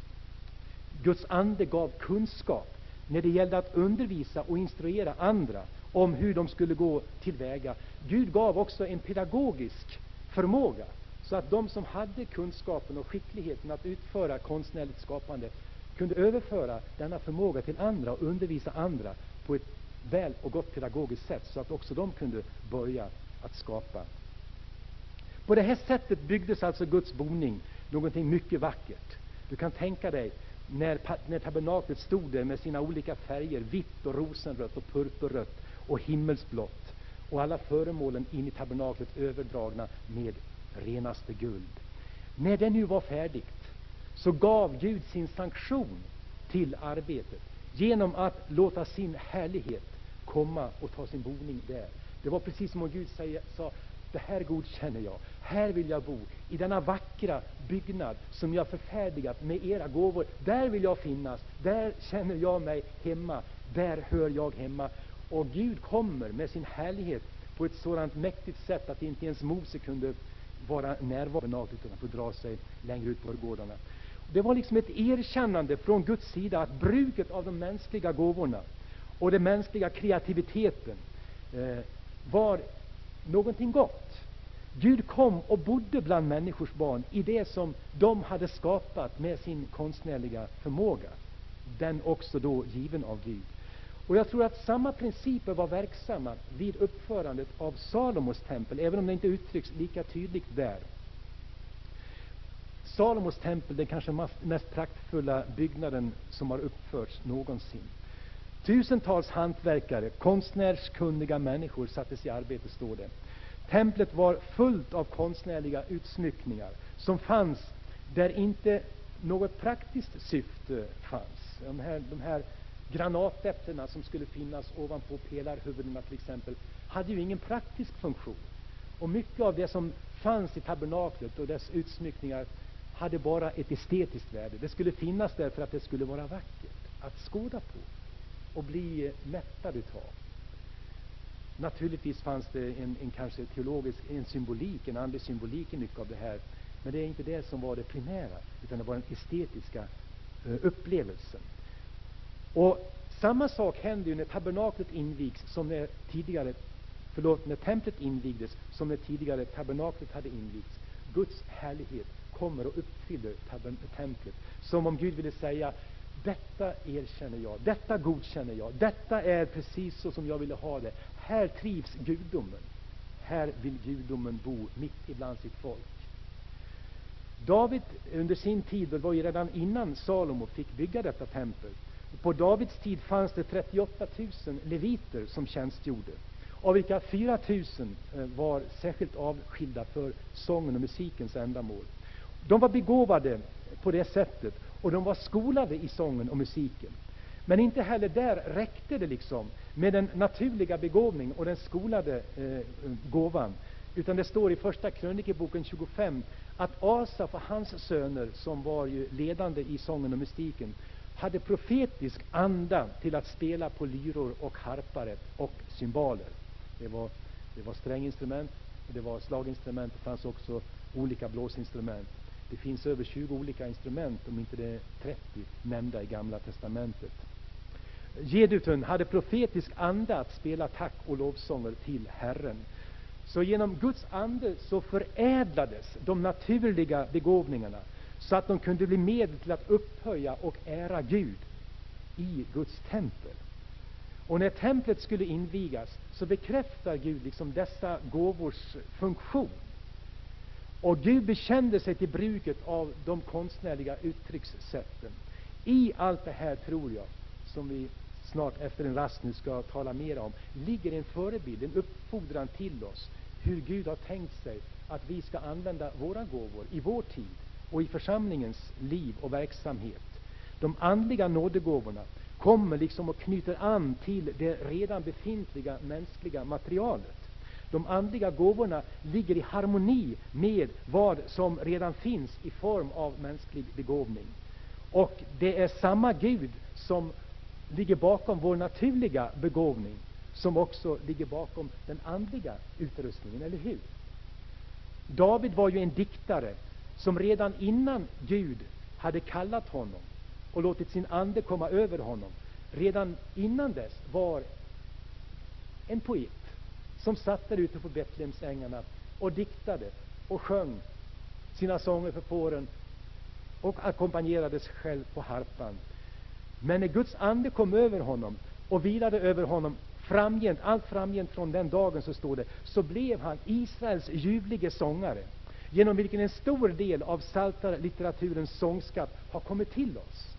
Guds ande gav kunskap när det gällde att undervisa och instruera andra om hur de skulle gå tillväga. Gud gav också en pedagogisk förmåga så att de som hade kunskapen och skickligheten att utföra konstnärligt skapande kunde överföra denna förmåga till andra och undervisa andra på ett väl och gott pedagogiskt sätt så att också de kunde börja att skapa. På det här sättet byggdes alltså Guds boning någonting mycket vackert. Du kan tänka dig när, när tabernaklet stod där med sina olika färger, vitt och rosenrött och purpurrött och himmelsblått, och alla föremålen in i tabernaklet överdragna med renaste guld. När det nu var färdigt så gav Gud sin sanktion till arbetet genom att låta sin härlighet komma och ta sin boning där. Det var precis som om Gud säger, sa, det här godkänner jag. Här vill jag bo. I denna vackra byggnad som jag förfärdigat med era gåvor. Där vill jag finnas. Där känner jag mig hemma. Där hör jag hemma. Och Gud kommer med sin härlighet på ett sådant mäktigt sätt att inte ens Mose kunde vara närvarande utan att få dra sig längre ut på gårdarna. Det var liksom ett erkännande från Guds sida att bruket av de mänskliga gåvorna och den mänskliga kreativiteten eh, var någonting gott. Gud kom och bodde bland människors barn i det som de hade skapat med sin konstnärliga förmåga. Den också då given av Gud. Och jag tror att samma principer var verksamma vid uppförandet av Salomos tempel, även om det inte uttrycks lika tydligt där. Salomos tempel, den kanske mest praktfulla byggnaden som har uppförts någonsin. Tusentals hantverkare, konstnärskunniga människor sattes i arbete, står det. Templet var fullt av konstnärliga utsmyckningar som fanns där inte något praktiskt syfte fanns. De här, de här granatäpplena som skulle finnas ovanpå pelarhuvudena till exempel hade ju ingen praktisk funktion. Och mycket av det som fanns i tabernaklet och dess utsmyckningar hade bara ett estetiskt värde. Det skulle finnas där för att det skulle vara vackert att skåda på och bli mättad utav. Naturligtvis fanns det en, en kanske teologisk, en symbolik, en andlig symbolik i mycket av det här. Men det är inte det som var det primära, utan det var den estetiska uh, upplevelsen. Och samma sak hände ju när tabernaklet invigs som när tidigare, förlåt, när templet invigdes som när tidigare tabernaklet hade invigts. Guds härlighet kommer och uppfyller tabern- templet. Som om Gud ville säga, detta erkänner jag, detta godkänner jag, detta är precis så som jag ville ha det. Här trivs gudomen. Här vill gudomen bo mitt ibland sitt folk. David under sin tid, det var ju redan innan Salomo fick bygga detta tempel. På Davids tid fanns det trettioåtta tusen leviter som tjänstgjorde. Av vilka fyra tusen var särskilt avskilda för sången och musikens ändamål. De var begåvade på det sättet och de var skolade i sången och musiken. Men inte heller där räckte det liksom med den naturliga begåvning och den skolade eh, gåvan. Utan det står i första krönikeboken tjugofem att Asaf och hans söner, som var ju ledande i sången och musiken, hade profetisk anda till att spela på lyror och harpare och cymbaler. Det var, det var stränginstrument, det var slaginstrument, det fanns också olika blåsinstrument. Det finns över tjugo olika instrument, om inte det är trettio nämnda i Gamla testamentet. Jedutun hade profetisk anda att spela tack och lovsånger till Herren. Så genom Guds ande så förädlades de naturliga begåvningarna så att de kunde bli medel till att upphöja och ära Gud i Guds tempel. Och när templet skulle invigas så bekräftar Gud liksom dessa gåvors funktion. Och Gud bekände sig till bruket av de konstnärliga uttryckssätten. I allt det här tror jag, som vi snart efter en rast nu ska tala mer om, ligger en förebild, en uppfordran till oss hur Gud har tänkt sig att vi ska använda våra gåvor i vår tid och i församlingens liv och verksamhet. De andliga nådegåvorna kommer liksom och knyter an till det redan befintliga mänskliga materialet. De andliga gåvorna ligger i harmoni med vad som redan finns i form av mänsklig begåvning. Och det är samma Gud som ligger bakom vår naturliga begåvning som också ligger bakom den andliga utrustningen, eller hur? David var ju en diktare som redan innan Gud hade kallat honom och låtit sin ande komma över honom, redan innan dess var en poet som satt där ute på Betlehemsängarna och diktade och sjöng sina sånger för fåren och ackompanjerades själv på harpan. Men när Guds ande kom över honom och vilade över honom framgent, allt framgent från den dagen, så står det, så blev han Israels ljuvlige sångare, genom vilken en stor del av psaltarlitteraturens sångskatt har kommit till oss.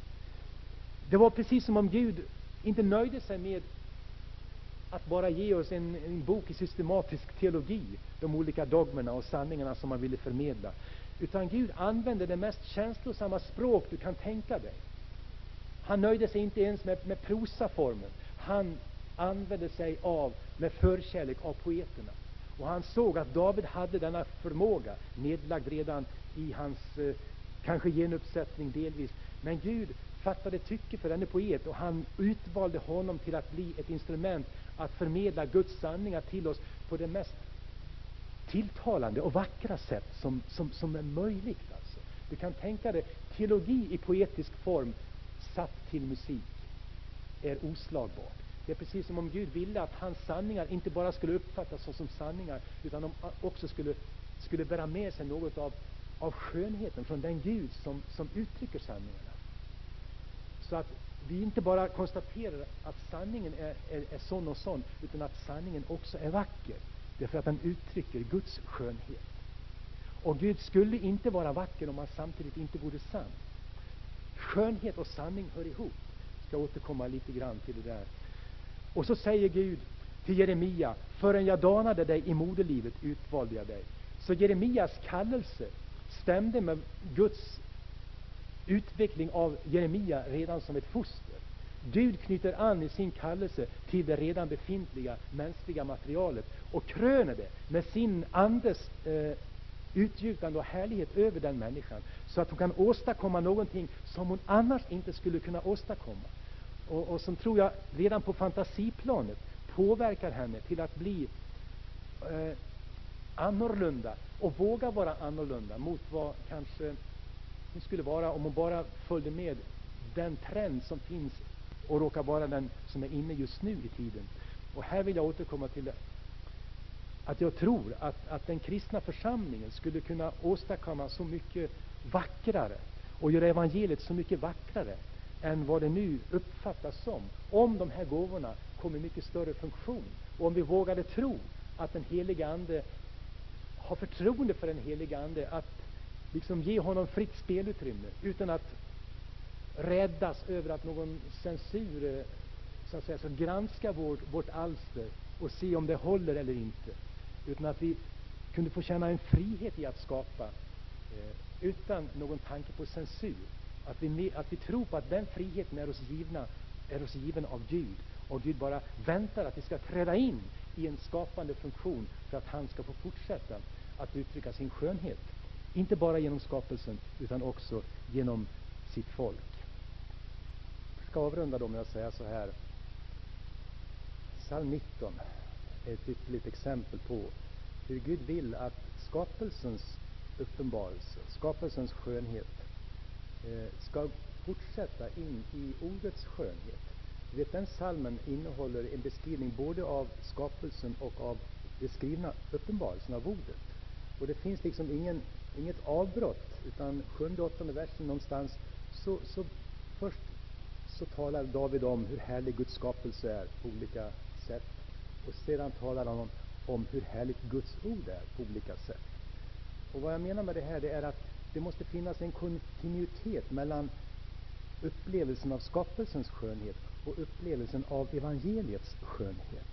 Det var precis som om Gud inte nöjde sig med att bara ge oss en, en bok i systematisk teologi, de olika dogmerna och sanningarna som man ville förmedla. Utan Gud använde det mest känslosamma språk du kan tänka dig. Han nöjde sig inte ens med, med prosaformen. Han använde sig av, med förkärlek av poeterna. Och han såg att David hade denna förmåga, nedlagd redan i hans eh, kanske genuppsättning delvis. Men Gud fattade tycke för denne poet och han utvalde honom till att bli ett instrument att förmedla Guds sanningar till oss på det mest tilltalande och vackra sätt som, som, som är möjligt. Alltså. Du kan tänka dig, teologi i poetisk form satt till musik är oslagbart. Det är precis som om Gud ville att hans sanningar inte bara skulle uppfattas som sanningar, utan de också skulle, skulle bära med sig något av, av skönheten från den Gud som, som uttrycker sanningarna. Så att vi inte bara konstaterar att sanningen är, är, är sån och sån, utan att sanningen också är vacker. Därför att den uttrycker Guds skönhet. Och Gud skulle inte vara vacker om han samtidigt inte vore sann. Skönhet och sanning hör ihop. Jag ska återkomma lite grann till det där. Och så säger Gud till Jeremia, förrän jag danade dig i moderlivet utvalde jag dig. Så Jeremias kallelse stämde med Guds utveckling av Jeremia redan som ett foster. Gud knyter an i sin kallelse till det redan befintliga mänskliga materialet och kröner det med sin andes eh, utgjutande och härlighet över den människan, så att hon kan åstadkomma någonting som hon annars inte skulle kunna åstadkomma. Och, och som tror jag redan på fantasiplanet påverkar henne till att bli eh, annorlunda och våga vara annorlunda mot vad kanske hon skulle vara om hon bara följde med den trend som finns och råkar vara den som är inne just nu i tiden. Och här vill jag återkomma till det, att jag tror att, att den kristna församlingen skulle kunna åstadkomma så mycket vackrare och göra evangeliet så mycket vackrare än vad det nu uppfattas som, om de här gåvorna kommer i mycket större funktion. Och om vi vågade tro att den heliga ande har förtroende för den heliga ande att liksom ge honom fritt spelutrymme utan att räddas över att någon censur så att säga, så granska vårt, vårt alster och se om det håller eller inte. Utan att vi kunde få känna en frihet i att skapa eh, utan någon tanke på censur. Att vi, att vi tror på att den friheten är oss, givna, är oss given av Gud. Och Gud bara väntar att vi ska träda in i en skapande funktion för att han ska få fortsätta att uttrycka sin skönhet. Inte bara genom skapelsen utan också genom sitt folk. ska avrunda då med att säga så här. Psalm nitton är ett ytterligt exempel på hur Gud vill att skapelsens uppenbarelse, skapelsens skönhet eh, ska fortsätta in i ordets skönhet. Du vet, den psalmen innehåller en beskrivning både av skapelsen och av det skrivna uppenbarelsen av ordet. Och det finns liksom ingen, inget avbrott, utan sjunde och åttonde versen någonstans så, så först så talar David om hur härlig Guds skapelse är på olika sätt. Och sedan talar han om, om hur härligt Guds ord är på olika sätt. Och vad jag menar med det här, det är att det måste finnas en kontinuitet mellan upplevelsen av skapelsens skönhet och upplevelsen av evangeliets skönhet.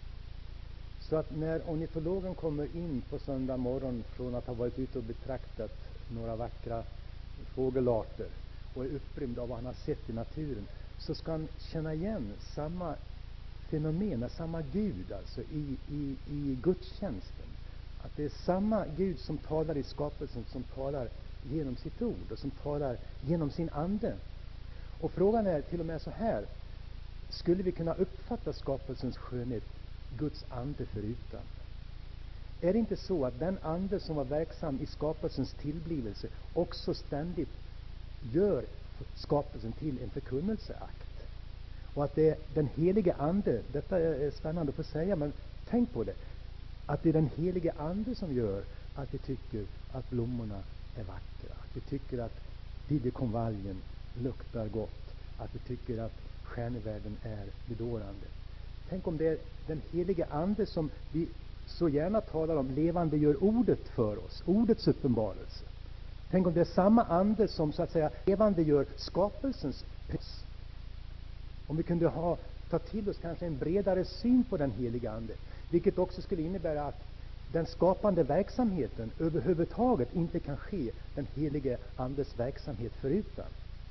Så att när ornitologen kommer in på söndag morgon från att ha varit ute och betraktat några vackra fågelarter och är upprymd av vad han har sett i naturen, så ska han känna igen samma fenomen, samma Gud alltså i, i, i gudstjänsten. Att det är samma Gud som talar i skapelsen, som talar genom sitt ord och som talar genom sin ande. Och frågan är till och med så här: skulle vi kunna uppfatta skapelsens skönhet Guds ande förutan? Är det inte så att den ande som var verksam i skapelsens tillblivelse också ständigt gör skapelsen till en förkunnelseakt? Och att det är den helige ande, detta är spännande att få säga, men tänk på det, att det är den helige ande som gör att vi tycker att blommorna är vackra, att vi tycker att liljekonvaljen luktar gott, att vi tycker att stjärnevärlden är bedårande. Tänk om det är den helige ande som vi så gärna talar om levande gör ordet för oss, ordets uppenbarelse. Tänk om det är samma ande som så att säga levande gör skapelsens pris. Om vi kunde ha, ta till oss kanske en bredare syn på den heliga ande, vilket också skulle innebära att den skapande verksamheten överhuvudtaget inte kan ske den helige andes verksamhet förutan.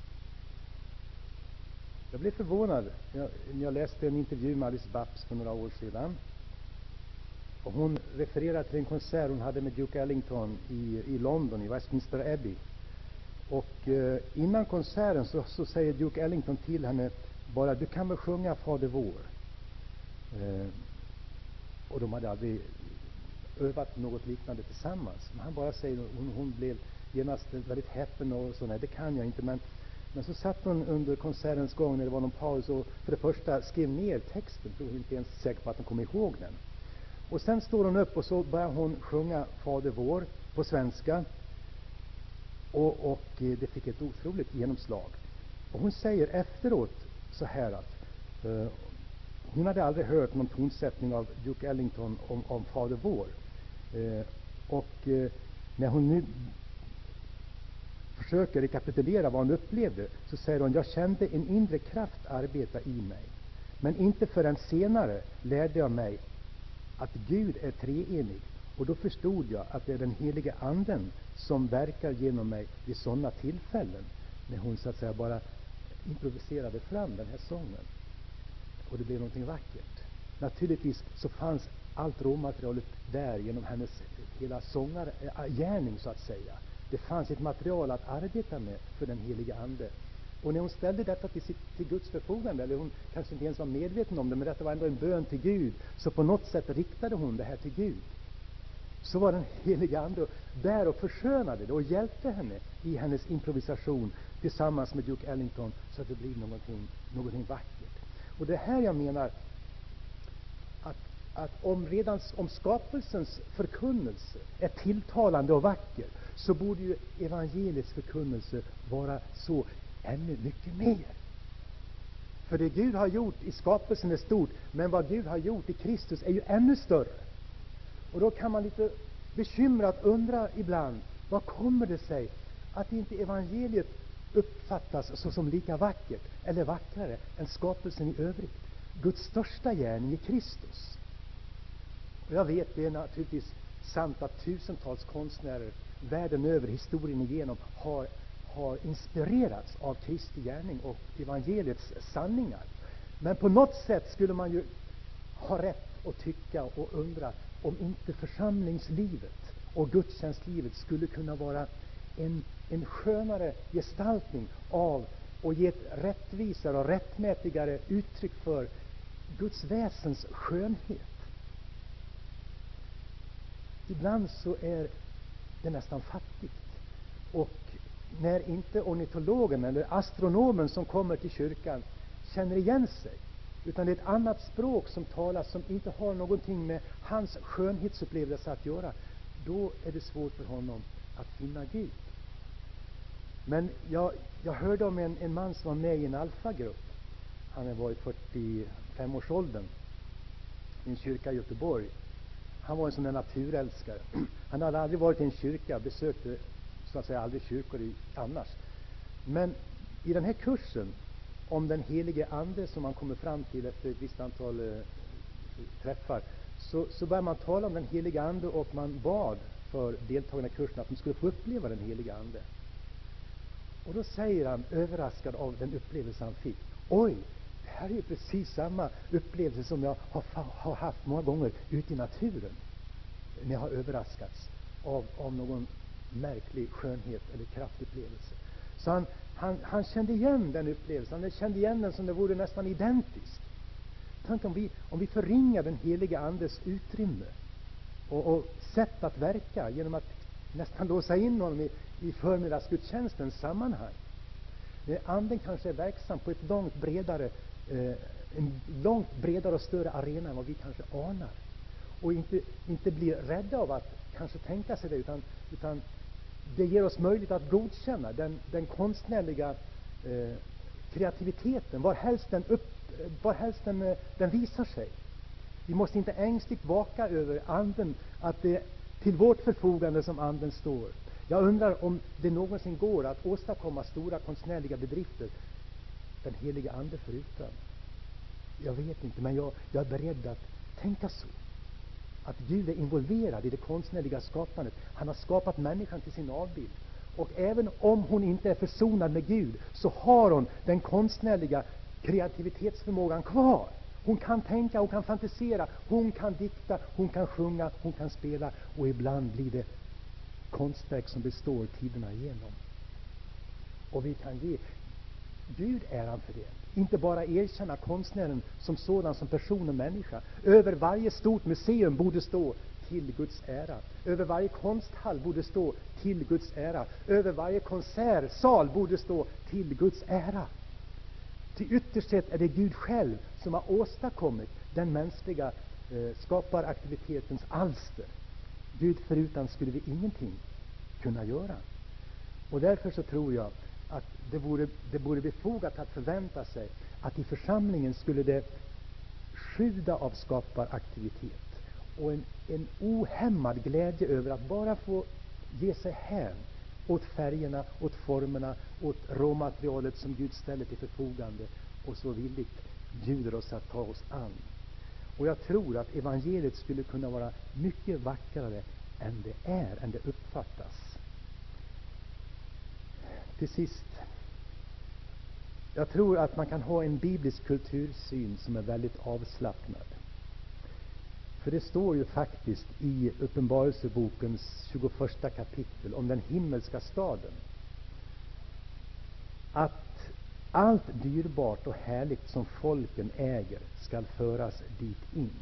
Jag blev förvånad när jag läste en intervju med Alice Babs för några år sedan. Och hon refererar till en konsert hon hade med Duke Ellington i, i London, i Westminster Abbey. Och eh, innan konserten så, så säger Duke Ellington till henne bara: du kan väl sjunga Fader vår. Eh, och de hade aldrig övat något liknande tillsammans. Men han bara säger, hon, hon blev genast väldigt häpen och så, nej det kan jag inte. Men, men så satt hon under konsertens gång när det var någon paus och för det första skrev ner texten, för hon var inte ens säker på att hon kom ihåg den. Och sen står hon upp och så börjar hon sjunga Fader vår på svenska. Och, och det fick ett otroligt genomslag. Och hon säger efteråt så här att uh, hon hade aldrig hört någon tonsättning av Duke Ellington om, om Fader vår. Uh, och uh, när hon nu försöker rekapitulera vad hon upplevde, så säger hon: jag kände en inre kraft arbeta i mig. Men inte förrän senare lärde jag mig att Gud är treenig. Och då förstod jag att det är den helige anden som verkar genom mig vid sådana tillfällen. När hon så att säga bara improviserade fram den här sången. Och det blev någonting vackert. Naturligtvis så fanns allt råmaterialet där genom hennes hela sångargärning så att säga. Det fanns ett material att arbeta med för den helige ande. Och när hon ställde detta till, sitt, till Guds förfogande, eller hon kanske inte ens var medveten om det, men detta var ändå en bön till Gud, så på något sätt riktade hon det här till Gud. Så var den helige ande där och förskönade det och hjälpte henne i hennes improvisation tillsammans med Duke Ellington, så att det blev någonting, någonting vackert. Och det här jag menar, att, att om redan om skapelsens förkunnelse är tilltalande och vacker, så borde ju evangeliets förkunnelse vara så ännu mycket mer. För det Gud har gjort i skapelsen är stort, men vad Gud har gjort i Kristus är ju ännu större. Och då kan man lite bekymrat undra ibland, vad kommer det sig att inte evangeliet uppfattas så som lika vackert eller vackrare än skapelsen i övrigt? Guds största gärning i Kristus. Och jag vet, det är naturligtvis sant att tusentals konstnärer världen över, historien igenom, har, har inspirerats av Kristi gärning och evangeliets sanningar. Men på något sätt skulle man ju ha rätt att tycka och undra om inte församlingslivet och gudstjänstlivet skulle kunna vara en, en skönare gestaltning av och ge ett rättvisare och rättmätigare uttryck för Guds väsens skönhet. Ibland så är det nästan fattigt. Och när inte ornitologen eller astronomen som kommer till kyrkan känner igen sig, utan det är ett annat språk som talas som inte har någonting med hans skönhetsupplevelse att göra, då är det svårt för honom att finna Gud. Men jag, jag hörde om en, en man som var med i en alfagrupp. Han var i fyrtiofem-årsåldern i en kyrka i Göteborg. Han var en sån där naturälskare. Han hade aldrig varit i en kyrka, besökte så att säga aldrig kyrkor i, annars. Men i den här kursen om den helige ande som man kommer fram till efter ett visst antal eh, träffar, så, så började man tala om den helige ande, och man bad för deltagarna i kursen att de skulle få uppleva den helige ande. Och då säger han, överraskad av den upplevelse han fick: oj, det här är ju precis samma upplevelse som jag har, har haft många gånger ute i naturen, när jag har överraskats av, av någon märklig skönhet eller kraftupplevelse. Så han, han, han kände igen den upplevelsen. Han kände igen den som det vore nästan identisk. Tänk om vi, om vi förringar den heliga andes utrymme och, och sätt att verka genom att nästan låsa in honom i, i förmiddagsgudstjänstens sammanhang. Anden kanske är verksam på ett långt bredare, eh, en långt bredare och större arena än vad vi kanske anar. Och inte, inte blir rädda av att kanske tänka sig det, utan, utan det ger oss möjlighet att godkänna den, den konstnärliga eh, kreativiteten, var helst, den, upp, var helst den, eh, den visar sig. Vi måste inte ängsligt vaka över anden, att det är till vårt förfogande som anden står. Jag undrar om det någonsin går att åstadkomma stora konstnärliga bedrifter den heliga ande förutan. Jag vet inte, men jag, jag är beredd att tänka så. Att Gud är involverad i det konstnärliga skapandet. Han har skapat människan till sin avbild. Och även om hon inte är försonad med Gud, så har hon den konstnärliga kreativitetsförmågan kvar. Hon kan tänka, hon kan fantisera, hon kan dikta, hon kan sjunga, hon kan spela. Och ibland blir det konstverk som består tiderna igenom. Och vi kan ge Gud äran för det. Inte bara erkänna konstnären som sådan, som person och människa. Över varje stort museum borde stå till Guds ära. Över varje konsthall borde stå till Guds ära. Över varje konsertsal borde stå till Guds ära. Till ytterst sett är det Gud själv som har åstadkommit den mänskliga eh, skaparaktivitetens alster. Gud förutan skulle vi ingenting kunna göra. Och därför så tror jag att det vore, det vore befogat att förvänta sig att i församlingen skulle det sjuda av skaparaktivitet och en, en ohämmad glädje över att bara få ge sig hän åt färgerna, åt formerna, åt råmaterialet som Gud ställer till förfogande och så villigt bjuder oss att ta oss an. Och jag tror att evangeliet skulle kunna vara mycket vackrare än det är, än det uppfattas. Till sist, jag tror att man kan ha en biblisk kultursyn som är väldigt avslappnad. För det står ju faktiskt i Uppenbarelsebokens tjugoförsta kapitel om den himmelska staden, att allt dyrbart och härligt som folken äger skall föras dit in.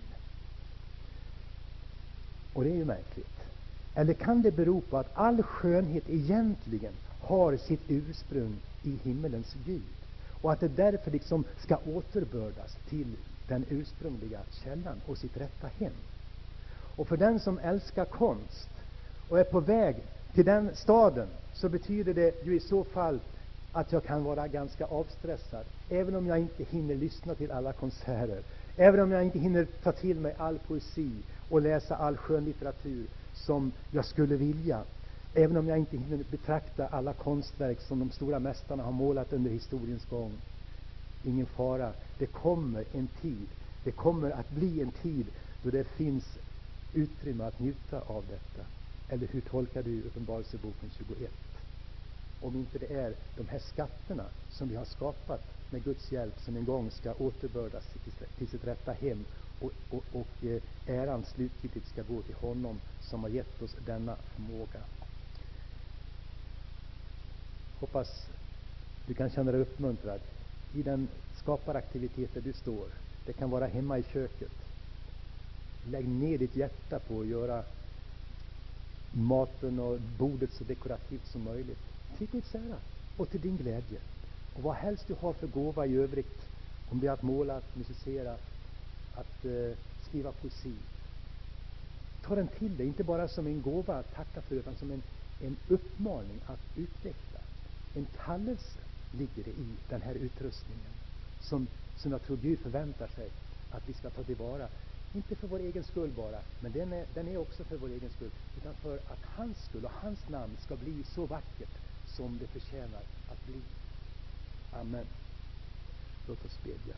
Och det är ju märkligt. Eller kan det bero på att all skönhet egentligen har sitt ursprung i himmelens Gud, och att det därför liksom ska återbördas till den ursprungliga källan och sitt rätta hem? Och för den som älskar konst och är på väg till den staden, så betyder det ju i så fall att jag kan vara ganska avstressad, även om jag inte hinner lyssna till alla konserter, även om jag inte hinner ta till mig all poesi och läsa all skönlitteratur som jag skulle vilja, även om jag inte hinner betrakta alla konstverk som de stora mästarna har målat under historiens gång. Ingen fara, det kommer en tid, det kommer att bli en tid då det finns utrymme att njuta av detta. Eller hur tolkar du Uppenbarelseboken tjugoett? Om inte det är de här skatterna som vi har skapat med Guds hjälp, som en gång ska återbördas till sitt rätta hem, och, och, och äran slutgiltigt ska gå till honom som har gett oss denna förmåga. Hoppas Du kan känna dig uppmuntrad i den skaparaktivitet där du står. Det kan vara hemma i köket. Lägg ner ditt hjärta på att göra maten och bordet så dekorativt som möjligt. Till Guds ära och till din glädje. Och vad helst du har för gåva i övrigt, om det är att måla, att musicera, att eh, skriva poesi. Ta den till dig, inte bara som en gåva att tacka för, utan som en, en uppmaning att utveckla. En kallelse ligger det i den här utrustningen som, som jag tror Gud förväntar sig att vi ska ta tillvara. Inte för vår egen skull bara, men den är, den är också för vår egen skull, utan för att hans skull och hans namn ska bli så vackert som det förtjänar att bli. Amen. Låt oss bedja.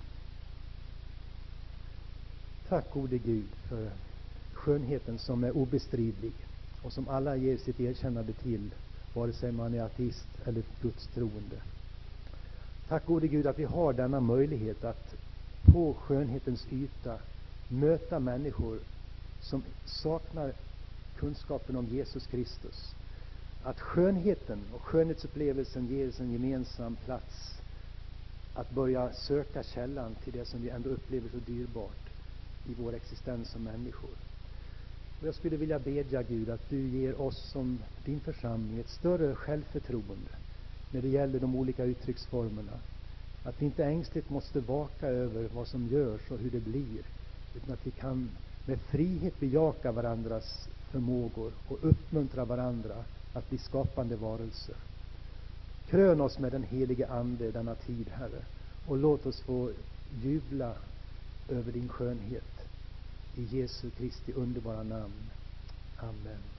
Tack gode Gud för skönheten som är obestridlig och som alla ger sitt erkännande till, vare sig man är ateist eller gudstroende. Tack gode Gud att vi har denna möjlighet att på skönhetens yta möta människor som saknar kunskapen om Jesus Kristus. Att skönheten och skönhetsupplevelsen ger oss en gemensam plats att börja söka källan till det som vi ändå upplever så dyrbart i vår existens som människor. Och jag skulle vilja bedja Gud att du ger oss som din församling ett större självförtroende när det gäller de olika uttrycksformerna. Att vi inte ängsligt måste vaka över vad som görs och hur det blir, utan att vi kan med frihet bejaka varandras förmågor och uppmuntra varandra att bli skapande varelser. Krön oss med den helige ande denna tid, Herre, och låt oss få jubla över din skönhet. I Jesu Kristi underbara namn. Amen.